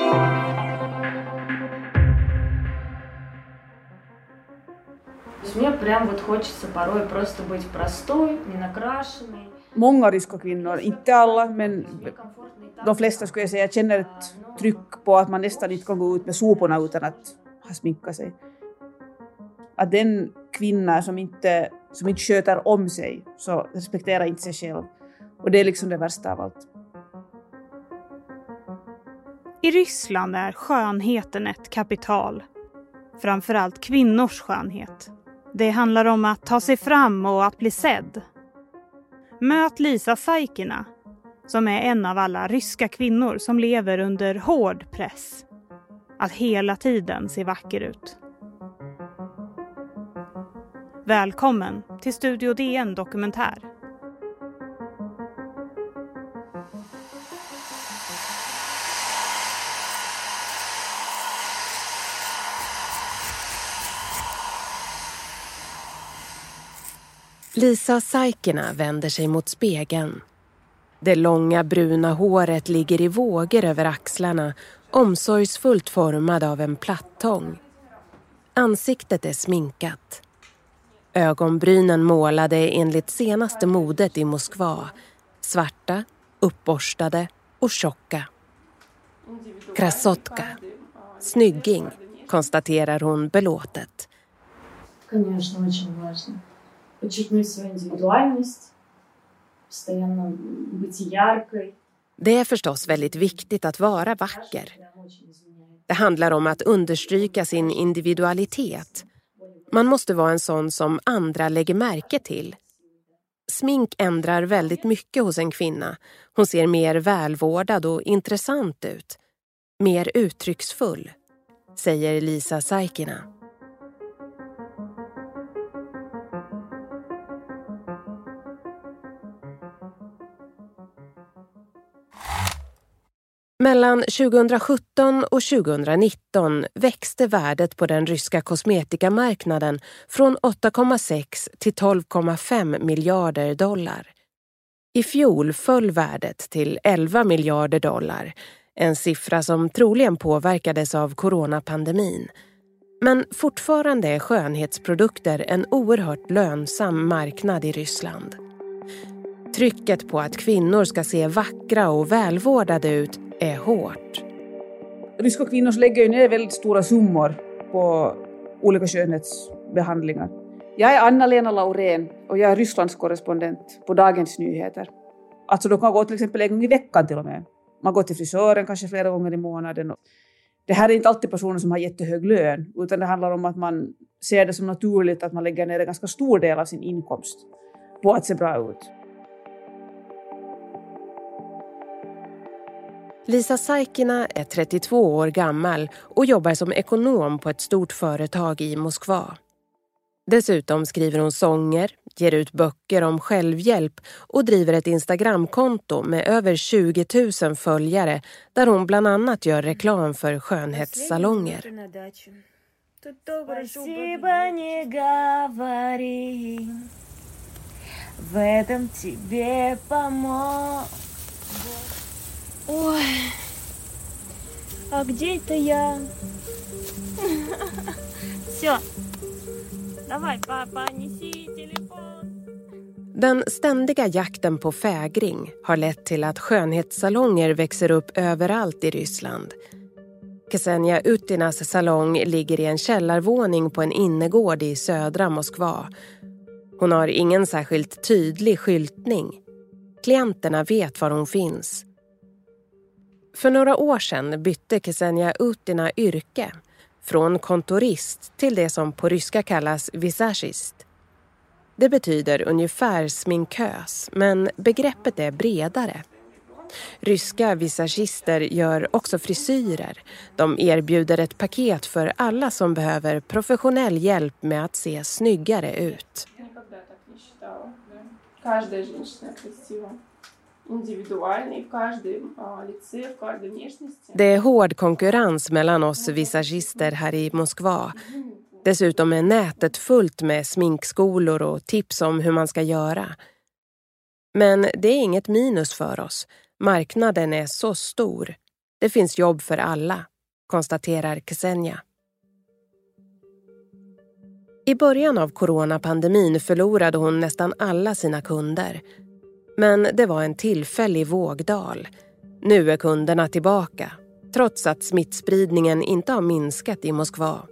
Мне прям вот хочется порой просто быть простой, не накрашенной. Många ryska kvinnor, inte alla, men de flesta skulle jag säga känner ett tryck på att man nästan inte kan gå ut med soporna utan att ha sminkat sig. Att den kvinna som inte sköter om sig så respekterar inte sig själv. Och det är liksom det värsta av allt. I Ryssland är skönheten ett kapital. Framförallt kvinnors skönhet. Det handlar om att ta sig fram och att bli sedd. Möt Lisa Saikina, som är en av alla ryska kvinnor som lever under hård press. Att hela tiden se vacker ut. Välkommen till Studio DN Dokumentär. Lisa Saikina vänder sig mot spegeln. Det långa bruna håret ligger i vågor över axlarna, omsorgsfullt formad av en plattång. Ansiktet är sminkat. Ögonbrynen målade enligt senaste modet i Moskva. Svarta, uppborstade och tjocka. Krasotka. Snygging, konstaterar hon belåtet. Конечно, очень важно. Подчеркнуть свою индивидуальность, постоянно быть яркой. Det är förstås väldigt viktigt att vara vacker. Det handlar om att understryka sin individualitet. Man måste vara en sån som andra lägger märke till. Smink ändrar väldigt mycket hos en kvinna. Hon ser mer välvårdad och intressant ut. Mer uttrycksfull, säger Lisa Saikina. Mellan 2017 och 2019 växte värdet på den ryska kosmetikamarknaden från 8,6 till 12,5 miljarder dollar. I fjol föll värdet till 11 miljarder dollar, en siffra som troligen påverkades av coronapandemin. Men fortfarande är skönhetsprodukter en oerhört lönsam marknad i Ryssland. Trycket på att kvinnor ska se vackra och välvårdade ut är hårt. Ryska kvinnor lägger ju ner väldigt stora summor på olika skönhetsbehandlingar. Jag är Anna-Lena Laurén och jag är Rysslands korrespondent på Dagens Nyheter. Alltså de kan gå till exempel en gång i veckan till och med. Man går till frisören kanske flera gånger i månaden. Det här är inte alltid personer som har jättehög lön, utan det handlar om att man ser det som naturligt att man lägger ner en ganska stor del av sin inkomst på att se bra ut. Lisa Saikina är 32 år gammal och jobbar som ekonom på ett stort företag i Moskva. Dessutom skriver hon sånger, ger ut böcker om självhjälp och driver ett Instagramkonto med över 20 000 följare där hon bland annat gör reklam för skönhetssalonger. Ой, а где это я? Все, давай, папа, неси телефон. Den ständiga jakten på fägring har lett till att skönhetssalonger växer upp överallt i Ryssland. Ksenia Utinas salong ligger i en källarvåning på en innergård i södra Moskva. Hon har ingen särskilt tydlig skyltning. Klienterna vet var hon finns. För några år sedan bytte Ksenia Utina yrke från kontorist till det som på ryska kallas visagist. Det betyder ungefär sminkös, men begreppet är bredare. Ryska visagister gör också frisyrer. De erbjuder ett paket för alla som behöver professionell hjälp med att se snyggare ut. Det är hård konkurrens mellan oss visagister här i Moskva. Dessutom är nätet fullt med sminkskolor och tips om hur man ska göra. Men det är inget minus för oss. Marknaden är så stor. Det finns jobb för alla, konstaterar Ksenia. I början av coronapandemin förlorade hon nästan alla sina kunder. Men det var en tillfällig vågdal. Nu är kunderna tillbaka, trots att smittspridningen inte har minskat i Moskva.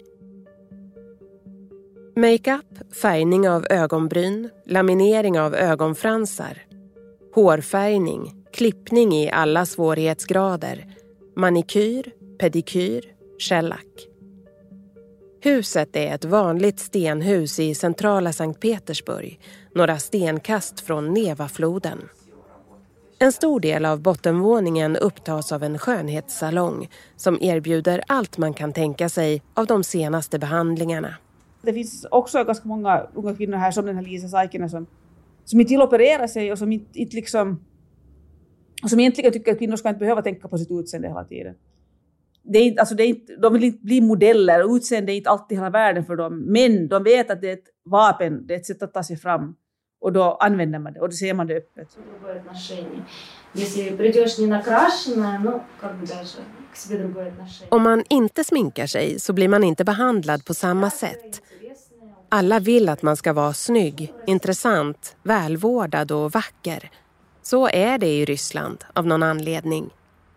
Makeup, färgning av ögonbryn, laminering av ögonfransar, hårfärgning, klippning i alla svårighetsgrader, manikyr, pedikyr, shellack. Huset är ett vanligt stenhus i centrala Sankt Petersburg, några stenkast från Nevafloden. En stor del av bottenvåningen upptas av en skönhetssalong som erbjuder allt man kan tänka sig av de senaste behandlingarna. Det finns också ganska många unga kvinnor här som den här Lisa Saikinen som inte vill operera sig och som inte liksom, och som egentligen tycker att kvinnor ska inte behöva tänka på sitt utseende hela tiden. De vill inte bli modeller och utseende är inte alltid hela världen för dem. Men de vet att det är ett vapen, det är ett sätt att ta sig fram. Och då använder man det och då ser man det öppet. Om man inte sminkar sig så blir man inte behandlad på samma sätt. Alla vill att man ska vara snygg, intressant, välvårdad och vacker. Så är det i Ryssland av någon anledning.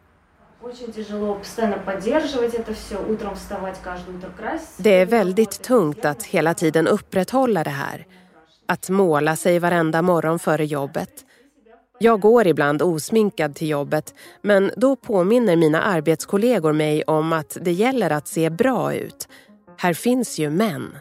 Det är väldigt tungt att hela tiden upprätthålla det här. Att måla sig varenda morgon före jobbet. Jag går ibland osminkad till jobbet, men då påminner mina arbetskollegor mig om att det gäller att se bra ut. Här finns ju män.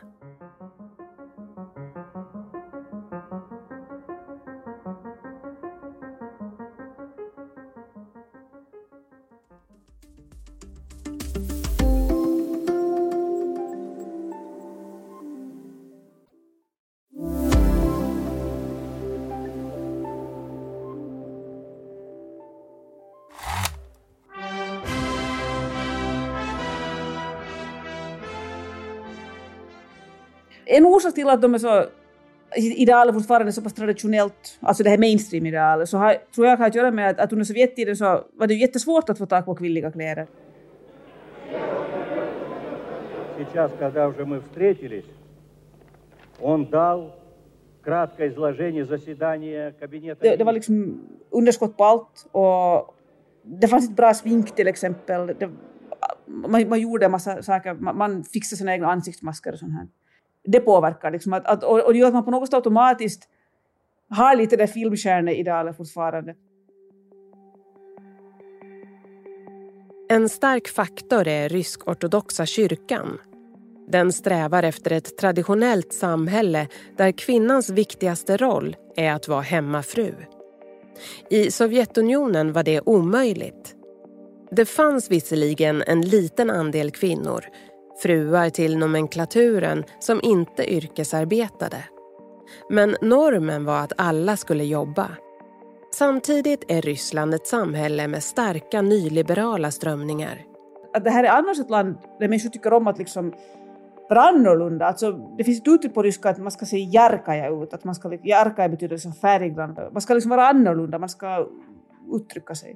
En orsak till att de är så idealer fortfarande så pass traditionellt, alltså det här mainstream-idealet, så tror jag kan att göra med att under Sovjettiden så var det jättesvårt att få tag på kvinnliga kläder. Сейчас, когда уже мы встретились, он дал краткое изложение заседания кабинета. Det var liksom underskott på allt och det fanns inte bra smink till exempel. Man gjorde en massa saker, man fixade sina egna ansiktsmasker och sånt här. Det påverkar liksom och det gör att man på något sätt automatiskt har lite det filmstjärneidealet fortfarande. En stark faktor är rysk-ortodoxa kyrkan. Den strävar efter ett traditionellt samhälle där kvinnans viktigaste roll är att vara hemmafru. I Sovjetunionen var det omöjligt. Det fanns visserligen en liten andel kvinnor, fruar till nomenklaturen som inte yrkesarbetade. Men normen var att alla skulle jobba. Samtidigt är Ryssland ett samhälle med starka nyliberala strömningar. Att det här är annars ett land där människor tycker om att liksom vara annorlunda. Alltså, det finns ett uttryck på ryska att man ska se järkaja ut. Att man ska, järkaja betyder som färggrann. Man ska liksom vara annorlunda, man ska uttrycka sig.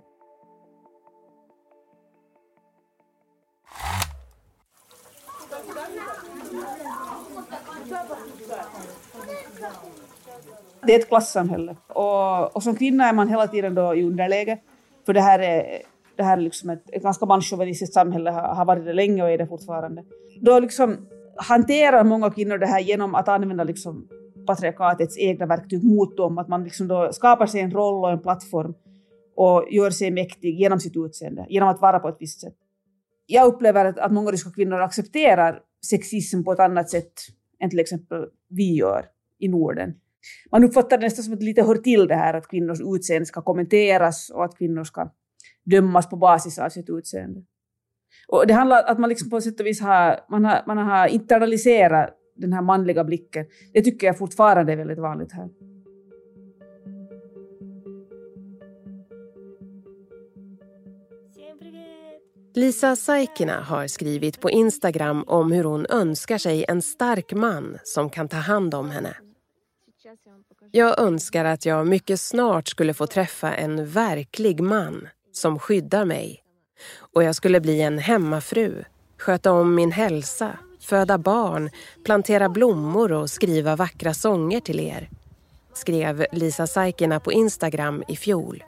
Det är ett klassamhälle och som kvinna är man hela tiden då i underläge. För det här är liksom ett ganska manschauvinistiskt samhälle, har varit det länge och är det fortfarande. Då liksom hanterar många kvinnor det här genom att använda liksom patriarkatets egna verktyg mot dem. Att man liksom då skapar sig en roll och en plattform och gör sig mäktig genom sitt utseende, genom att vara på ett visst sätt. Jag upplever att många ryska kvinnor accepterar sexism på ett annat sätt än till exempel vi gör i Norden. Man uppfattar det nästan som att det lite hör till det här att kvinnors utseende ska kommenteras och att kvinnor ska dömas på basis av sitt utseende. Och det handlar om att man liksom på sätt och vis har internaliserat den här manliga blicken. Det tycker jag fortfarande är väldigt vanligt här. Lisa Saikina har skrivit på Instagram om hur hon önskar sig en stark man som kan ta hand om henne. Jag önskar att jag mycket snart skulle få träffa en verklig man som skyddar mig, Och jag skulle bli en hemmafru, sköta om min hälsa, föda barn, plantera blommor och skriva vackra sånger till er, skrev Lisa Saikina på Instagram i fjol.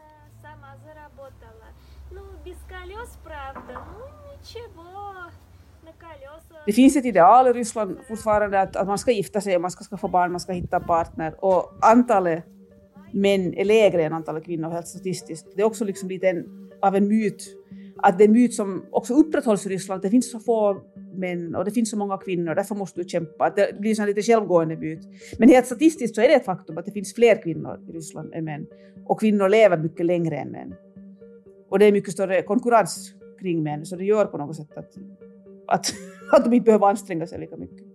Det finns ett ideal i Ryssland fortfarande att man ska gifta sig och man ska skaffa barn, man ska hitta partner. Och antalet män är lägre än antalet kvinnor helt statistiskt. Det är också liksom lite av en myt. Att det är en myt som också upprätthålls i Ryssland. Det finns så få män och det finns så många kvinnor. Därför måste du kämpa. Att det blir en lite självgående myt. Men helt statistiskt så är det ett faktum att det finns fler kvinnor i Ryssland än män. Och kvinnor lever mycket längre än män. Och det är mycket större konkurrens kring män. Så det gör på något sätt att de inte behöver anstränga sig lika mycket.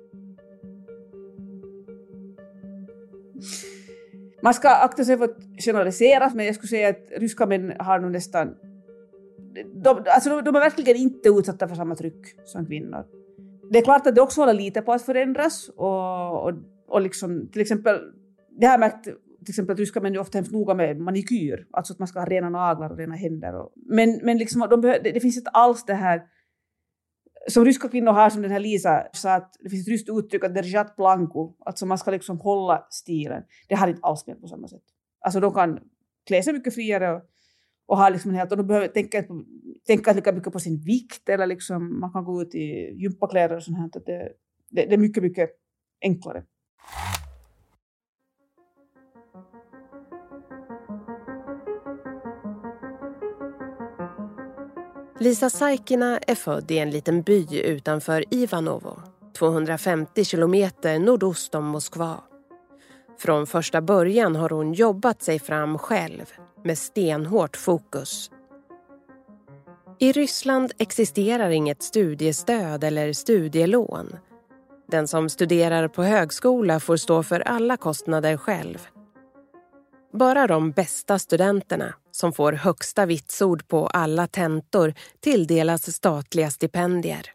Man ska akta sig för att generalisera, men jag skulle säga att ryska män har nog nästan... De är verkligen inte utsatta för samma tryck som kvinnor. Det är klart att det också håller lite på att förändras. Och liksom, till exempel, det har märkt till exempel att ryska män är ofta hemskt noga med manikyr. Alltså att man ska ha rena naglar och rena händer. Men liksom, det finns inte alls det här som ryska kvinnor har, som den här Lisa sa, att det finns ett ryskt uttryck att держать планку, alltså man ska liksom hålla stilen. Det har inte alls med på samma sätt. Alltså de kan klä sig mycket friare och ha liksom en helt, och de behöver tänka lika mycket på sin vikt, eller liksom man kan gå ut i gympakläder och sånt här. Det är mycket, mycket enklare. Lisa Saikina är född i en liten by utanför Ivanovo, 250 kilometer nordost om Moskva. Från första början har hon jobbat sig fram själv med stenhårt fokus. I Ryssland existerar inget studiestöd eller studielån. Den som studerar på högskola får stå för alla kostnader själv. Bara de bästa studenterna, som får högsta vitsord på alla tentor, tilldelas statliga stipendier.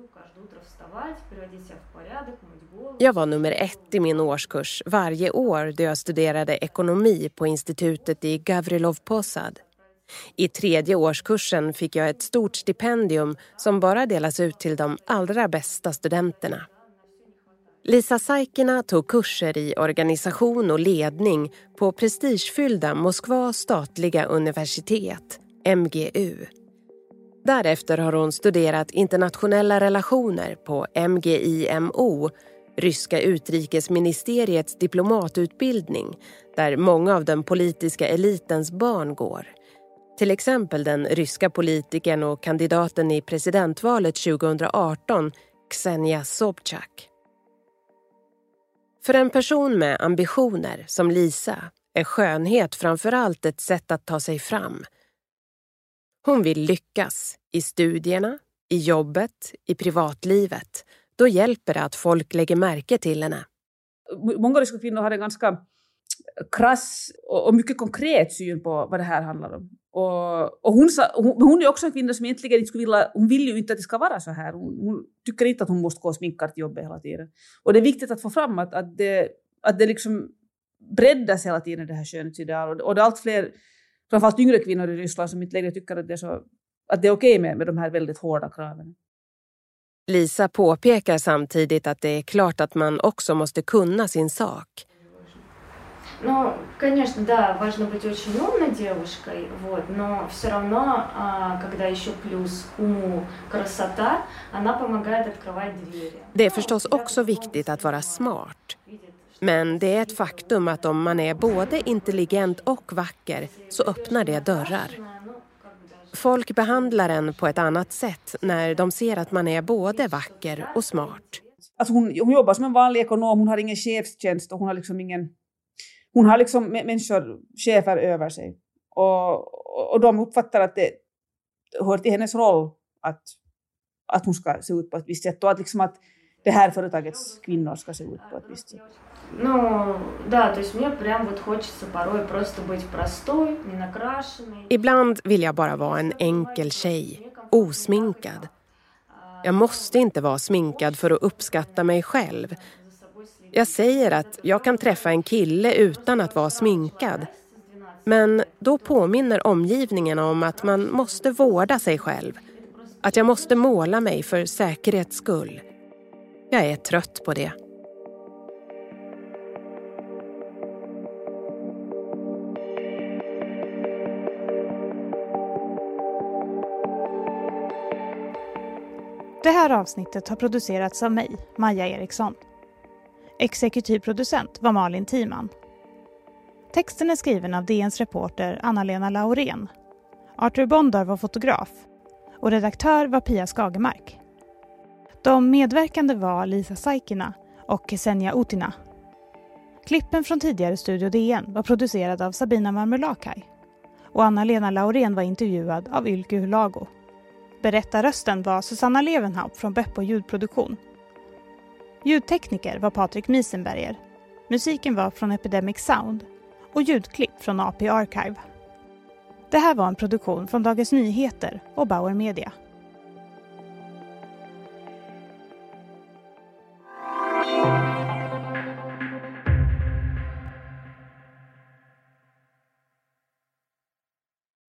Jag var nummer 1 i min årskurs varje år då jag studerade ekonomi på institutet i Gavrilov Posad. I 3:e årskursen fick jag ett stort stipendium som bara delas ut till de allra bästa studenterna. Lisa Saikina tog kurser i organisation och ledning på prestigefyllda Moskva statliga universitet, MGU. Därefter har hon studerat internationella relationer på MGIMO, ryska utrikesministeriets diplomatutbildning, där många av den politiska elitens barn går. Till exempel den ryska politikern och kandidaten i presidentvalet 2018, Ksenia Sobchak. För en person med ambitioner som Lisa är skönhet framförallt ett sätt att ta sig fram. Hon vill lyckas i studierna, i jobbet, i privatlivet. Då hjälper det att folk lägger märke till henne. Många ryska kvinnor har en ganska krass och mycket konkret syn på vad det här handlar om. Och hon är också en kvinna som egentligen inte skulle vilja, hon vill ju inte att det ska vara så här. Hon tycker inte att hon måste gå sminkad till jobbet hela tiden. Och det är viktigt att få fram att det liksom breddas hela tiden, det här skönhetsideal. Och det är allt fler, framförallt yngre kvinnor i Ryssland, som inte längre tycker att det är okej med de här väldigt hårda kraven. Lisa påpekar samtidigt att det är klart att man också måste kunna sin sak. Ну, конечно, да, важно быть очень умной девушкой, но все равно, когда еще плюс к уму красота, она помогает открывать двери. Det är förstås också viktigt att vara smart. Men det är ett faktum att om man är både intelligent och vacker så öppnar det dörrar. Folk behandlar en på ett annat sätt när de ser att man är både vacker och smart. Alltså hon jobbar som en vanlig ekonom, hon har ingen chefstjänst och hon har liksom hon har liksom människor, chefer över sig. Och de uppfattar att det hör till hennes roll att hon ska se ut på ett visst sätt. Och att det här företagets kvinnor ska se ut på ett visst sätt. Ну, да, то есть мне прям вот хочется порой просто быть простой, не накрашенной. Ibland vill jag bara vara en enkel tjej, osminkad. Jag måste inte vara sminkad för att uppskatta mig själv. Jag säger att jag kan träffa en kille utan att vara sminkad. Men då påminner omgivningen om att man måste vårda sig själv. Att jag måste måla mig för säkerhets skull. Jag är trött på det. Det här avsnittet har producerats av mig, Maja Eriksson. Exekutiv producent var Malin Timan. Texten är skriven av DNs reporter Anna-Lena Laurén. Arthur Bondar var fotograf och redaktör var Pia Skagemark. De medverkande var Lisa Saikina och Ksenia Utina. Klippen från tidigare Studio DN var producerad av Sabina Marmulakai och Anna-Lena Laurén var intervjuad av Ylke Hulago. Berättarrösten var Susanna Levenhaupt från Beppo ljudproduktion. Ljudtekniker var Patrik Miesenberger. Musiken var från Epidemic Sound och ljudklipp från AP Archive. Det här var en produktion från Dagens Nyheter och Bauer Media.